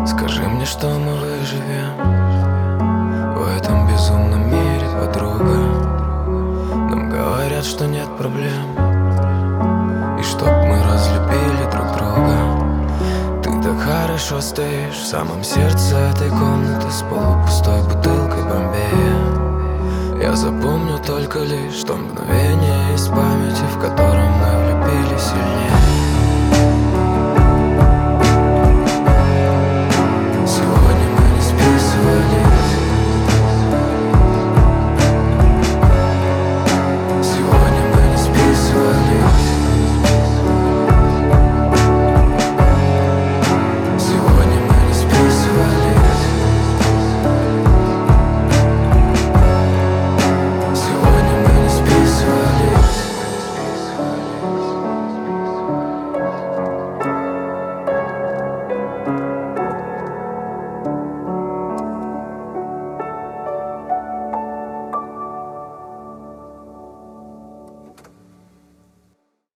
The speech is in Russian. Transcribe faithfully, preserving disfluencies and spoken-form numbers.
Скажи мне, что мы выживем в этом безумном мире, подруга. Нам говорят, что нет проблем, и чтоб мы разлюбили друг друга. Ты так хорошо стоишь в самом сердце этой комнаты с полупустой бутылкой Бомбея. Я запомню только лишь то мгновение из памяти, в котором мы влюбились сильнее.